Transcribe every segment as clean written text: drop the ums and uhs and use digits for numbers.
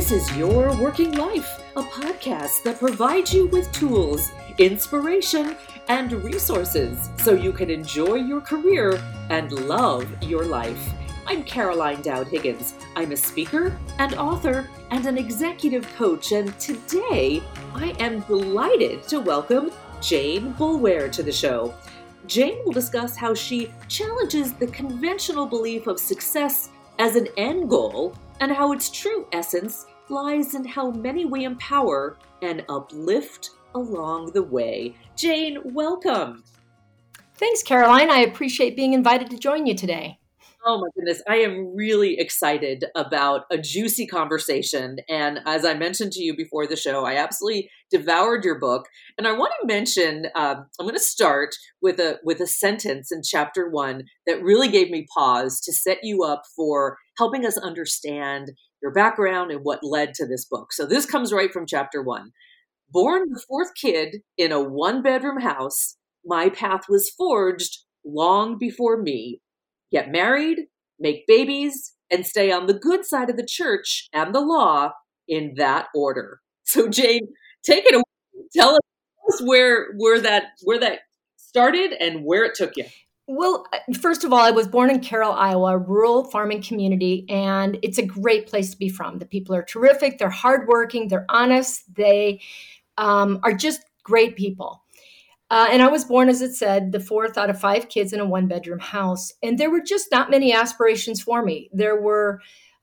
This is Your Working Life, a podcast that provides you with tools, inspiration, and resources so you can enjoy your career and love your life. I'm Caroline Dowd Higgins. I'm a speaker and author and an executive coach, and today I am delighted to welcome Jane Boulware to the show. Jane will discuss how she challenges the conventional belief of success as an end goal and how its true essence lies in how many we empower and uplift along the way. Jane, welcome. Thanks, Caroline. I appreciate being invited to join you today. Oh my goodness, I am really excited about a juicy conversation. And as I mentioned to you before the show, I absolutely devoured your book. And I want to mention, I'm going to start with a sentence in chapter 1 that really gave me pause to set you up for helping us understand your background and what led to this book. So this comes right from chapter 1. Born the fourth kid in a one-bedroom house, my path was forged long before me. Get married, make babies, and stay on the good side of the church and the law in that order. So Jane, take it away. Tell us where that started and where it took you. Well, first of all, I was born in Carroll, Iowa, a rural farming community, and it's a great place to be from. The people are terrific. They're hardworking. They're honest. They are just great people. And I was born, as it said, the fourth out of 5 kids in a one-bedroom house. And there were just not many aspirations for me. There were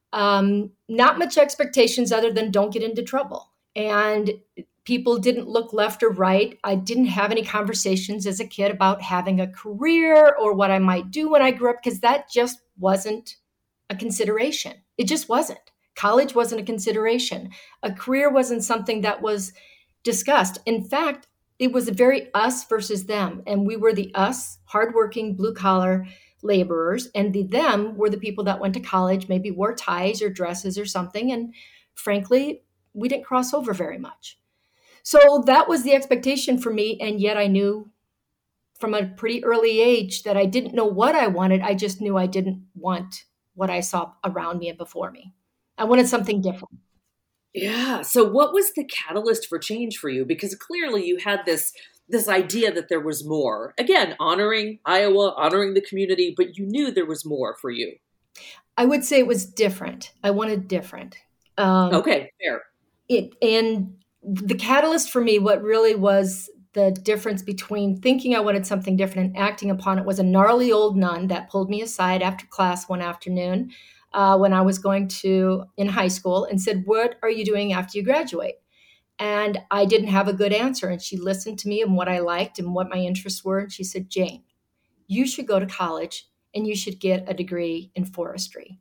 not much expectations other than don't get into trouble. And people didn't look left or right. I didn't have any conversations as a kid about having a career or what I might do when I grew up, because that just wasn't a consideration. It just wasn't. College wasn't a consideration. A career wasn't something that was discussed. In fact, it was a very us versus them. And we were the us, hardworking, blue-collar laborers. And the them were the people that went to college, maybe wore ties or dresses or something. And frankly, we didn't cross over very much. So that was the expectation for me. And yet I knew from a pretty early age that I didn't know what I wanted. I just knew I didn't want what I saw around me and before me. I wanted something different. Yeah. So what was the catalyst for change for you? Because clearly you had this idea that there was more. Again, honoring Iowa, honoring the community, but you knew there was more for you. I would say it was different. I wanted different. Okay, fair. And the catalyst for me, what really was the difference between thinking I wanted something different and acting upon it, was a gnarly old nun that pulled me aside after class one afternoon when I was going in high school and said, "What are you doing after you graduate?" And I didn't have a good answer. And she listened to me and what I liked and what my interests were. And she said, "Jane, you should go to college and you should get a degree in forestry."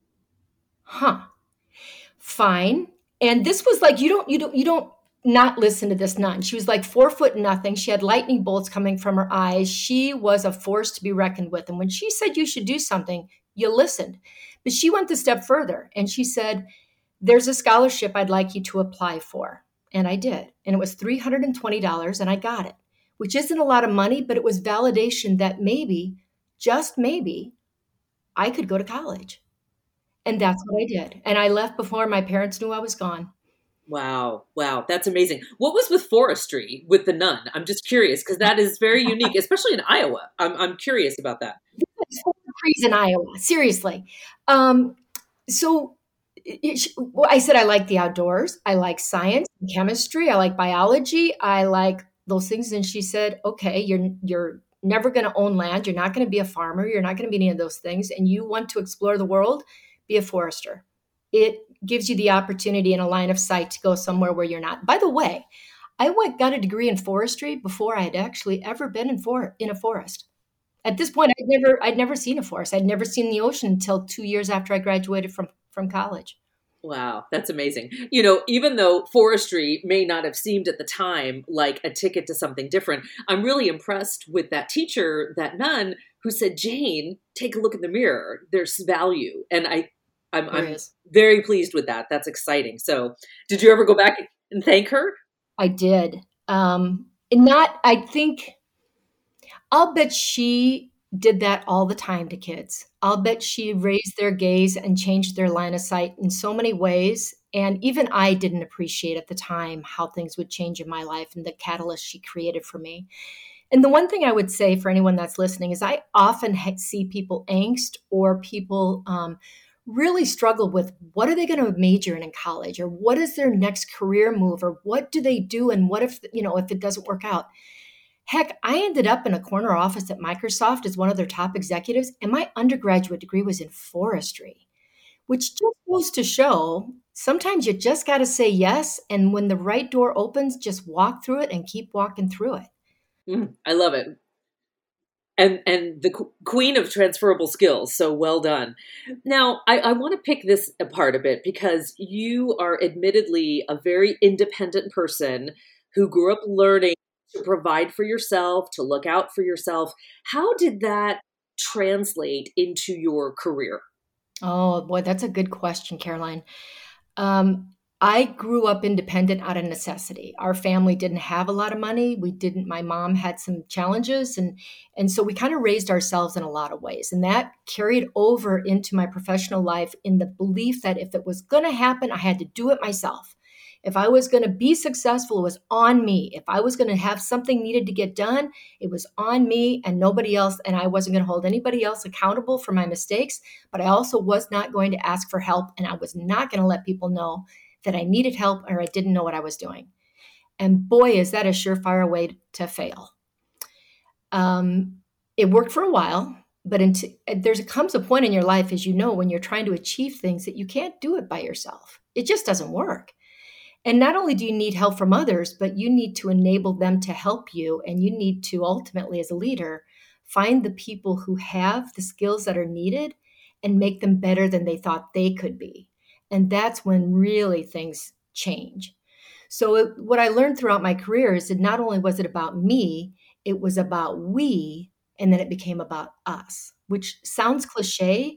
Fine. And this was like, you don't not listen to this nun. She was like 4'0". She had lightning bolts coming from her eyes. She was a force to be reckoned with. And when she said you should do something, you listened. But she went a step further and she said, "There's a scholarship I'd like you to apply for." And I did. And it was $320 and I got it, which isn't a lot of money, but it was validation that maybe, just maybe, I could go to college. And that's what I did. And I left before my parents knew I was gone. Wow. That's amazing. What was with forestry with the nun? I'm just curious because that is very unique, especially in Iowa. I'm curious about that. Trees in Iowa, seriously. So I said I like the outdoors. I like science and chemistry. I like biology. I like those things. And she said, "Okay, you're never going to own land. You're not going to be a farmer. You're not going to be any of those things. And you want to explore the world, be a forester. It gives you the opportunity and a line of sight to go somewhere where you're not." By the way, I got a degree in forestry before I had actually ever been in a forest. At this point, I'd never seen a forest. I'd never seen the ocean until 2 years after I graduated from college. Wow, that's amazing. You know, even though forestry may not have seemed at the time like a ticket to something different, I'm really impressed with that teacher, that nun, who said, "Jane, take a look in the mirror. There's value." And I'm very pleased with that. That's exciting. So did you ever go back and thank her? I did. I'll bet she did that all the time to kids. I'll bet she raised their gaze and changed their line of sight in so many ways And even I didn't appreciate at the time how things would change in my life and the catalyst she created for me. And the one thing I would say for anyone that's listening is I often see people angst or people really struggle with what are they going to major in college, or what is their next career move, or what do they do, and what if if it doesn't work out. Heck, I ended up in a corner office at Microsoft as one of their top executives, and my undergraduate degree was in forestry, which just goes to show sometimes you just got to say yes. And when the right door opens, just walk through it and keep walking through it. I love it. And the queen of transferable skills. So well done. Now, I want to pick this apart a bit because you are admittedly a very independent person who grew up learning to provide for yourself, to look out for yourself. How did that translate into your career? Oh boy, that's a good question, Caroline. I grew up independent out of necessity. Our family didn't have a lot of money. We didn't. My mom had some challenges, and so we kind of raised ourselves in a lot of ways, and that carried over into my professional life in the belief that if it was going to happen, I had to do it myself. If I was going to be successful, it was on me. If I was going to have something needed to get done, it was on me and nobody else. And I wasn't going to hold anybody else accountable for my mistakes, but I also was not going to ask for help. And I was not going to let people know that I needed help or I didn't know what I was doing. And boy, is that a surefire way to fail. It worked for a while, but comes a point in your life, as you know, when you're trying to achieve things that you can't do it by yourself. It just doesn't work. And not only do you need help from others, but you need to enable them to help you. And you need to ultimately, as a leader, find the people who have the skills that are needed and make them better than they thought they could be. And that's when really things change. So what I learned throughout my career is that not only was it about me, it was about we, and then it became about us, which sounds cliche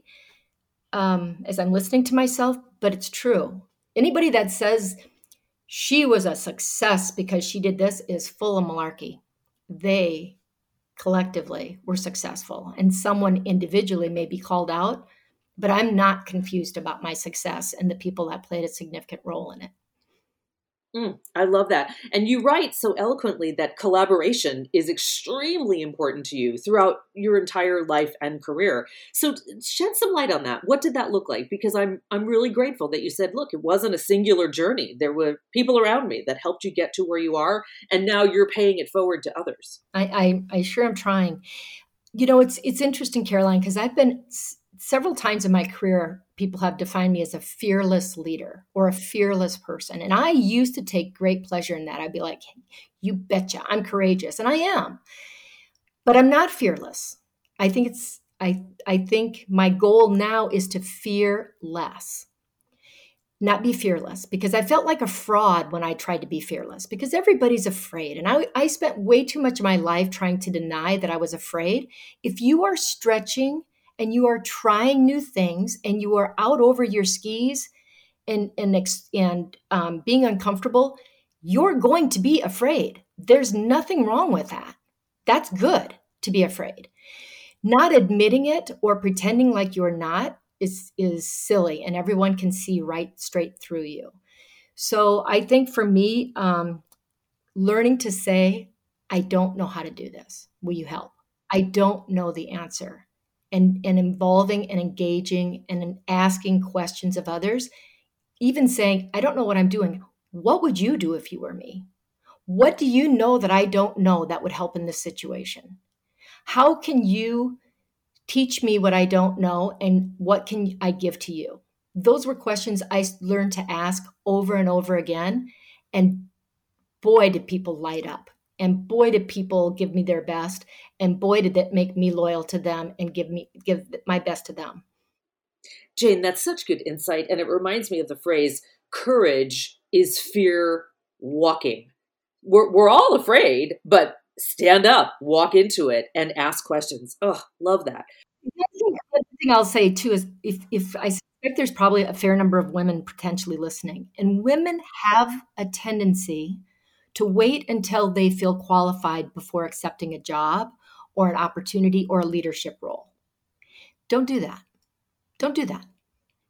as I'm listening to myself, but it's true. Anybody that says she was a success because she did this is full of malarkey. They collectively were successful, and someone individually may be called out, but I'm not confused about my success and the people that played a significant role in it. I love that. And you write so eloquently that collaboration is extremely important to you throughout your entire life and career. So shed some light on that. What did that look like? Because I'm really grateful that you said, look, it wasn't a singular journey. There were people around me that helped you get to where you are, and now you're paying it forward to others. I sure am trying. It's interesting, Caroline, because I've been several times in my career, people have defined me as a fearless leader or a fearless person. And I used to take great pleasure in that. I'd be like, you betcha, I'm courageous. And I am, but I'm not fearless. I think my goal now is to fear less, not be fearless, because I felt like a fraud when I tried to be fearless because everybody's afraid. And I spent way too much of my life trying to deny that I was afraid. If you are stretching and you are trying new things and you are out over your skis and being uncomfortable, you're going to be afraid. There's nothing wrong with that. That's good to be afraid. Not admitting it or pretending like you're not is silly, and everyone can see right straight through you. So I think for me, learning to say, I don't know how to do this. Will you help? I don't know the answer. And involving and engaging and asking questions of others, even saying, I don't know what I'm doing. What would you do if you were me? What do you know that I don't know that would help in this situation? How can you teach me what I don't know, and what can I give to you? Those were questions I learned to ask over and over again. And boy, did people light up. And boy, did people give me their best. And boy, did that make me loyal to them and give my best to them. Jane, that's such good insight. And it reminds me of the phrase, courage is fear walking. We're all afraid, but stand up, walk into it, and ask questions. Oh, love that. The thing I'll say too is if I suspect there's probably a fair number of women potentially listening, and women have a tendency to wait until they feel qualified before accepting a job or an opportunity or a leadership role. Don't do that. Don't do that.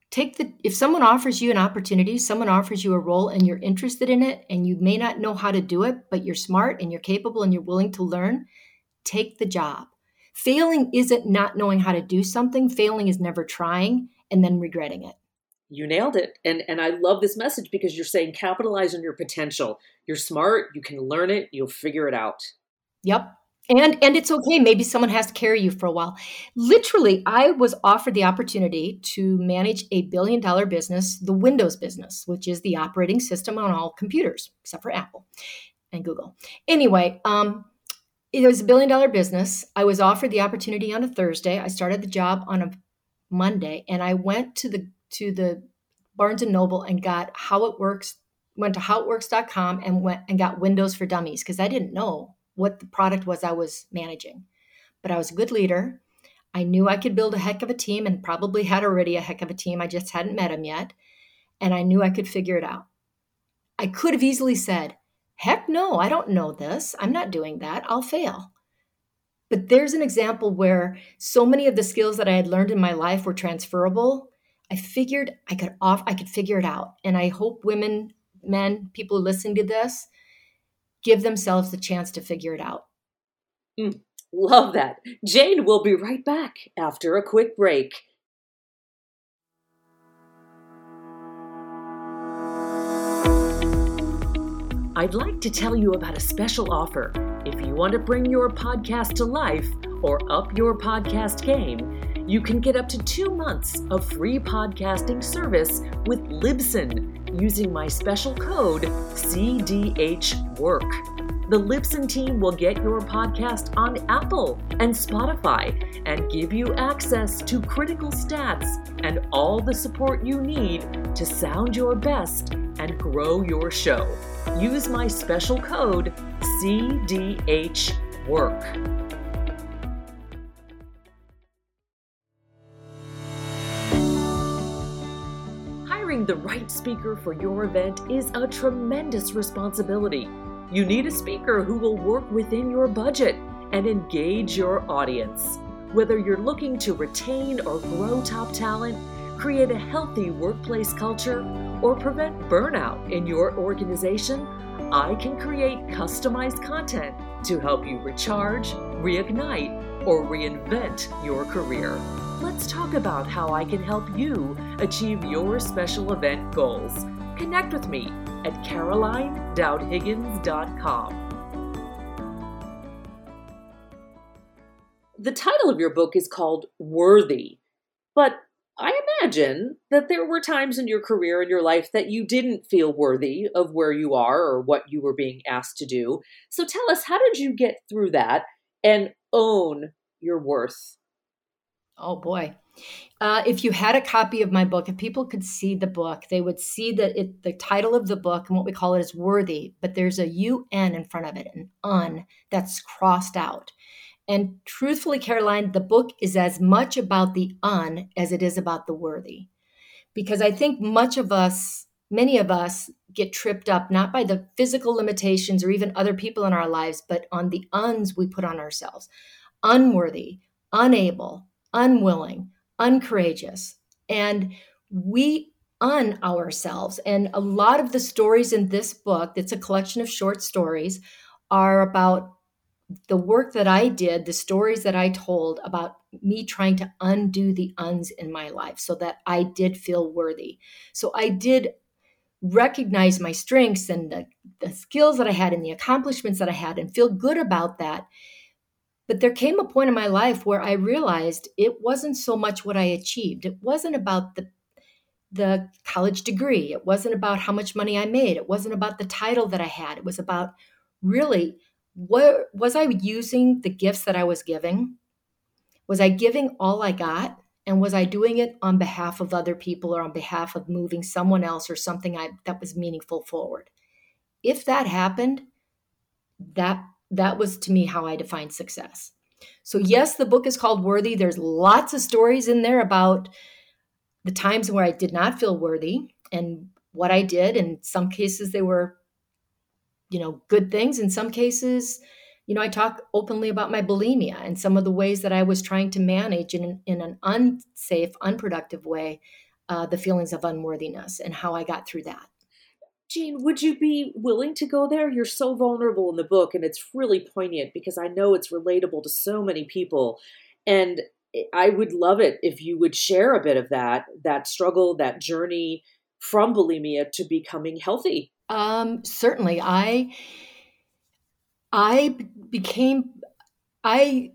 If someone offers you an opportunity, someone offers you a role and you're interested in it and you may not know how to do it, but you're smart and you're capable and you're willing to learn, take the job. Failing isn't not knowing how to do something. Failing is never trying and then regretting it. You nailed it. And I love this message because you're saying capitalize on your potential. You're smart, you can learn it, you'll figure it out. Yep. And it's okay. Maybe someone has to carry you for a while. Literally, I was offered the opportunity to manage $1 billion business, the Windows business, which is the operating system on all computers, except for Apple and Google. Anyway, it was $1 billion business. I was offered the opportunity on a Thursday. I started the job on a Monday, and I went to the Barnes and Noble and got How It Works, went to howitworks.com and went and got Windows for Dummies because I didn't know what the product was I was managing. But I was a good leader. I knew I could build a heck of a team and probably had already a heck of a team. I just hadn't met him yet. And I knew I could figure it out. I could have easily said, heck no, I don't know this. I'm not doing that. I'll fail. But there's an example where so many of the skills that I had learned in my life were transferable. I figured I could figure it out. And I hope women, men, people listening to this, give themselves the chance to figure it out. Love that. Jane will be right back after a quick break. I'd like to tell you about a special offer. If you want to bring your podcast to life or up your podcast game, you can get up to 2 months of free podcasting service with Libsyn using my special code CDHWORK. The Libsyn team will get your podcast on Apple and Spotify and give you access to critical stats and all the support you need to sound your best and grow your show. Use my special code CDHWORK. Hiring the right speaker for your event is a tremendous responsibility. You need a speaker who will work within your budget and engage your audience. Whether you're looking to retain or grow top talent, create a healthy workplace culture, or prevent burnout in your organization, I can create customized content to help you recharge, reignite, or reinvent your career. Let's talk about how I can help you achieve your special event goals. Connect with me at CarolineDowdHiggins.com. The title of your book is called Worthy, but I imagine that there were times in your career and your life that you didn't feel worthy of where you are or what you were being asked to do. So tell us, how did you get through that and own your worth? Oh boy. If you had a copy of my book, if people could see the book, they would see that the title of the book and what we call it is Worthy, but there's a UN in front of it, an UN that's crossed out. And truthfully, Caroline, the book is as much about the UN as it is about the worthy. Because I think many of us get tripped up, not by the physical limitations or even other people in our lives, but on the uns we put on ourselves. Unworthy, unable, unwilling, uncourageous. And we ourselves. And a lot of the stories in this book, it's a collection of short stories, are about the work that I did, the stories that I told about me trying to undo the uns in my life so that I did feel worthy. So I did recognize my strengths and the skills that I had and the accomplishments that I had and feel good about that. But there came a point in my life where I realized it wasn't so much what I achieved. It wasn't about the college degree. It wasn't about how much money I made. It wasn't about the title that I had. It was about really, what was I using the gifts that I was giving? Was I giving all I got? And was I doing it on behalf of other people or on behalf of moving someone else or something that was meaningful forward? If that happened, that was to me how I define success. So yes, the book is called Worthy. There's lots of stories in there about the times where I did not feel worthy and what I did. In some cases, they were, good things. In some cases, I talk openly about my bulimia and some of the ways that I was trying to manage in an unsafe, unproductive way, the feelings of unworthiness and how I got through that. Jane, would you be willing to go there? You're so vulnerable in the book, and it's really poignant because I know it's relatable to so many people. And I would love it if you would share a bit of that struggle, that journey from bulimia to becoming healthy. Certainly. I became, I,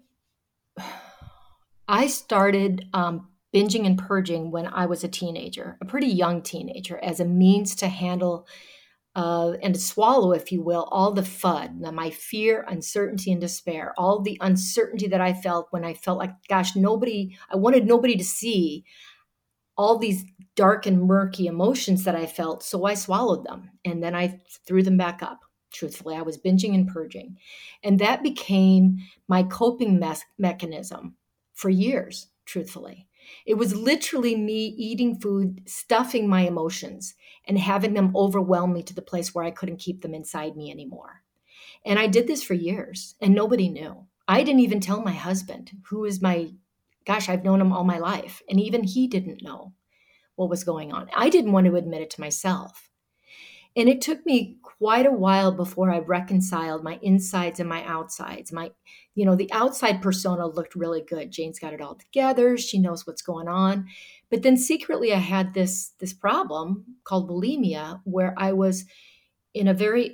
I started binging and purging when I was a teenager, a pretty young teenager, as a means to handle and to swallow, if you will, all the FUD, my fear, uncertainty, and despair, all the uncertainty that I felt when I felt like, gosh, I wanted nobody to see all these dark and murky emotions that I felt. So I swallowed them and then I threw them back up. Truthfully, I was binging and purging. And that became my coping mechanism for years, truthfully. It was literally me eating food, stuffing my emotions, and having them overwhelm me to the place where I couldn't keep them inside me anymore. And I did this for years, and nobody knew. I didn't even tell my husband, who is I've known him all my life, and even he didn't know what was going on. I didn't want to admit it to myself. And it took me quite a while before I reconciled my insides and my outsides. The outside persona looked really good. Jane's got it all together. She knows what's going on. But then secretly I had this problem called bulimia, where I was in a very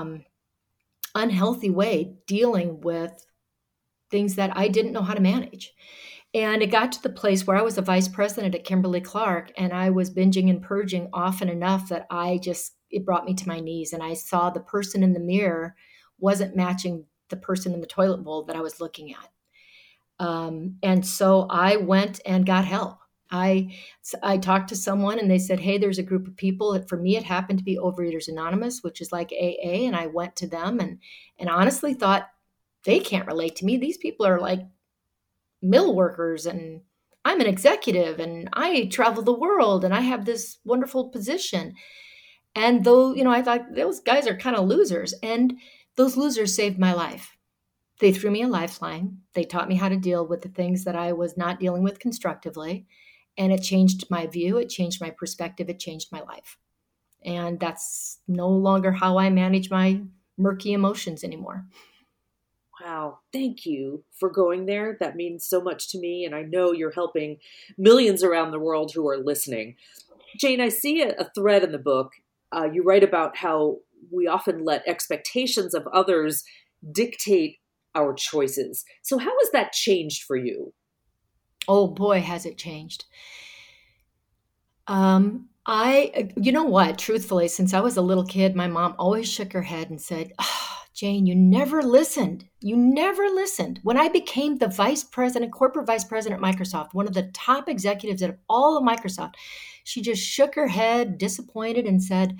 unhealthy way dealing with things that I didn't know how to manage. And it got to the place where I was a vice president at Kimberly-Clark, and I was binging and purging often enough that it brought me to my knees. And I saw the person in the mirror wasn't matching the person in the toilet bowl that I was looking at. And so I went and got help. I talked to someone and they said, hey, there's a group of people. For me, it happened to be Overeaters Anonymous, which is like AA. And I went to them and honestly thought, they can't relate to me. These people are like mill workers and I'm an executive and I travel the world and I have this wonderful position. And though, I thought those guys are kind of losers, and those losers saved my life. They threw me a lifeline. They taught me how to deal with the things that I was not dealing with constructively. And it changed my view. It changed my perspective. It changed my life. And that's no longer how I manage my murky emotions anymore. Wow. Thank you for going there. That means so much to me. And I know you're helping millions around the world who are listening. Jane, I see a thread in the book. You write about how we often let expectations of others dictate our choices. So how has that changed for you? Oh boy, has it changed. You know what, truthfully, since I was a little kid, my mom always shook her head and said, Jane, you never listened. You never listened. When I became the corporate vice president at Microsoft, one of the top executives at all of Microsoft, she just shook her head, disappointed, and said,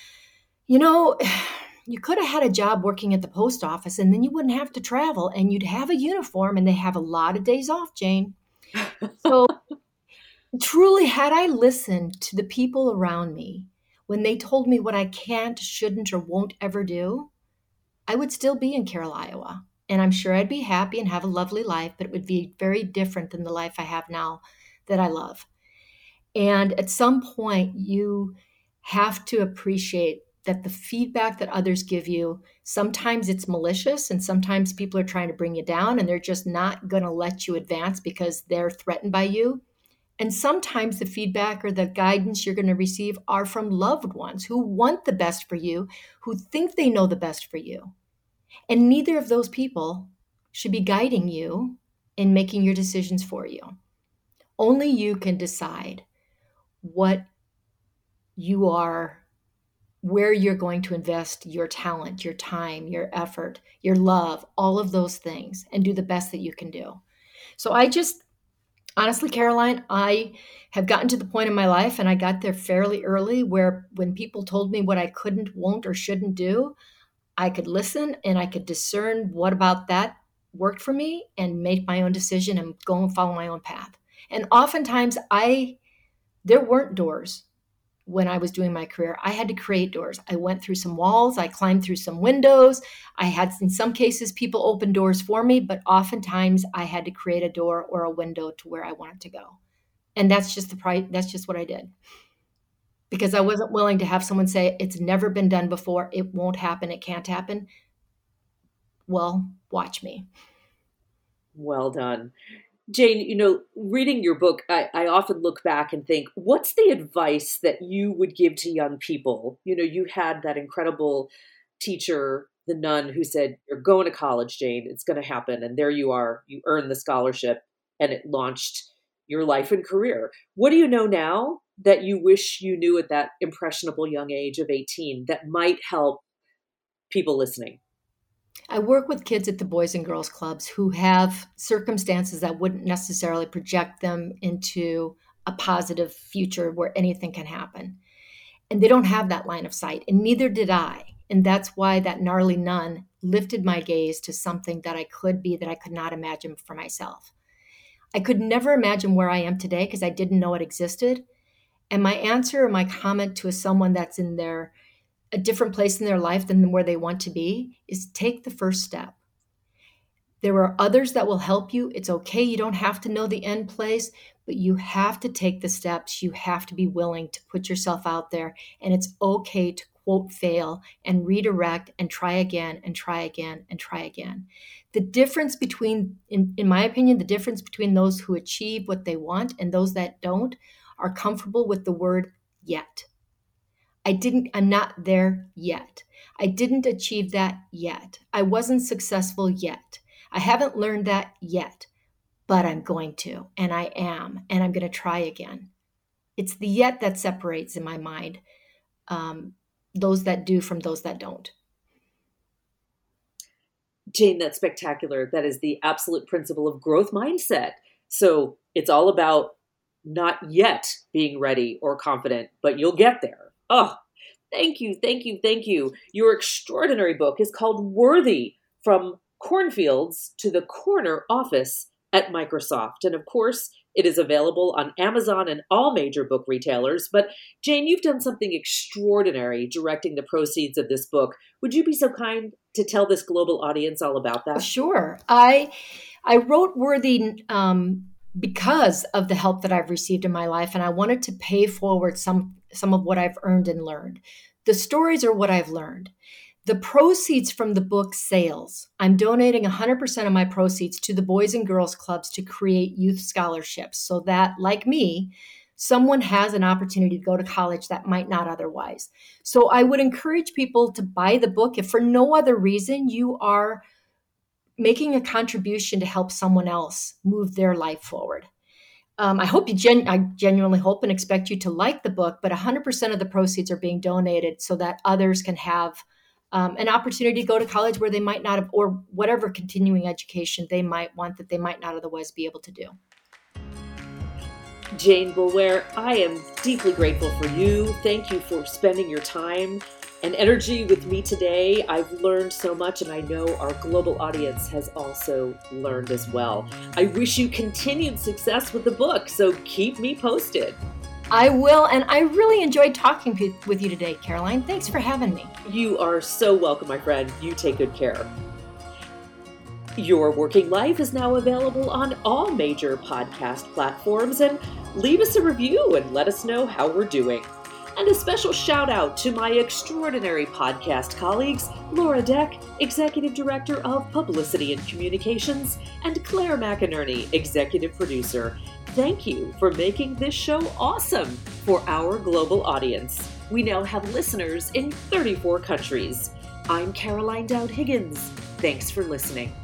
you could have had a job working at the post office and then you wouldn't have to travel and you'd have a uniform and they have a lot of days off, Jane. So truly, had I listened to the people around me when they told me what I can't, shouldn't, or won't ever do, I would still be in Carroll, Iowa. And I'm sure I'd be happy and have a lovely life, but it would be very different than the life I have now that I love. And at some point, you have to appreciate that the feedback that others give you, sometimes it's malicious and sometimes people are trying to bring you down and they're just not going to let you advance because they're threatened by you. And sometimes the feedback or the guidance you're going to receive are from loved ones who want the best for you, who think they know the best for you. And neither of those people should be guiding you in making your decisions for you. Only you can decide what you are, where you're going to invest your talent, your time, your effort, your love, all of those things, and do the best that you can do. So honestly, Caroline, I have gotten to the point in my life, and I got there fairly early, where when people told me what I couldn't, won't, or shouldn't do, I could listen and I could discern what about that worked for me and make my own decision and go and follow my own path. And oftentimes there weren't doors when I was doing my career. I had to create doors. I went through some walls. I climbed through some windows. I had, in some cases, people open doors for me, but oftentimes I had to create a door or a window to where I wanted to go. And that's just that's just what I did. Because I wasn't willing to have someone say, it's never been done before, it won't happen, it can't happen. Well, watch me. Well done. Jane, reading your book, I often look back and think, what's the advice that you would give to young people? You had that incredible teacher, the nun, who said, you're going to college, Jane, it's going to happen. And there you are, you earned the scholarship and it launched your life and career. What do you know now that you wish you knew at that impressionable young age of 18 that might help people listening? I work with kids at the Boys and Girls Clubs who have circumstances that wouldn't necessarily project them into a positive future where anything can happen. And they don't have that line of sight, and neither did I. And that's why that gnarly nun lifted my gaze to something that I could be, that I could not imagine for myself. I could never imagine where I am today because I didn't know it existed. And my answer or my comment to someone that's in a different place in their life than where they want to be is take the first step. There are others that will help you. It's okay. You don't have to know the end place, but you have to take the steps. You have to be willing to put yourself out there. And it's okay to quote fail and redirect and try again and try again and try again. The difference between, in my opinion, the difference between those who achieve what they want and those that don't are comfortable with the word yet. I'm not there yet. I didn't achieve that yet. I wasn't successful yet. I haven't learned that yet, but I'm going to, and I am, and I'm going to try again. It's the yet that separates in my mind those that do from those that don't. Jane, that's spectacular. That is the absolute principle of growth mindset. So it's all about not yet being ready or confident, but you'll get there. Oh, thank you, thank you, thank you. Your extraordinary book is called Worthy: From Cornfields to the Corner Office at Microsoft. And of course, it is available on Amazon and all major book retailers. But Jane, you've done something extraordinary directing the proceeds of this book. Would you be so kind to tell this global audience all about that? Sure. I wrote Worthy because of the help that I've received in my life, and I wanted to pay forward some of what I've earned and learned. The stories are what I've learned. The proceeds from the book sales, I'm donating 100% of my proceeds to the Boys and Girls Clubs to create youth scholarships so that, like me, someone has an opportunity to go to college that might not otherwise. So I would encourage people to buy the book if for no other reason you are making a contribution to help someone else move their life forward. I hope I genuinely hope and expect you to like the book, but 100% of the proceeds are being donated so that others can have an opportunity to go to college where they might not have, or whatever continuing education they might want that they might not otherwise be able to do. Jane Boulware, I am deeply grateful for you. Thank you for spending your time and energy with me today. I've learned so much, and I know our global audience has also learned as well. I wish you continued success with the book, so keep me posted. I will, and I really enjoyed talking with you today, Caroline. Thanks for having me. You are so welcome, my friend. You take good care. Your Working Life is now available on all major podcast platforms, and leave us a review and let us know how we're doing. And a special shout out to my extraordinary podcast colleagues, Laura Deck, Executive Director of Publicity and Communications, and Claire McInerney, Executive Producer. Thank you for making this show awesome for our global audience. We now have listeners in 34 countries. I'm Caroline Dowd Higgins. Thanks for listening.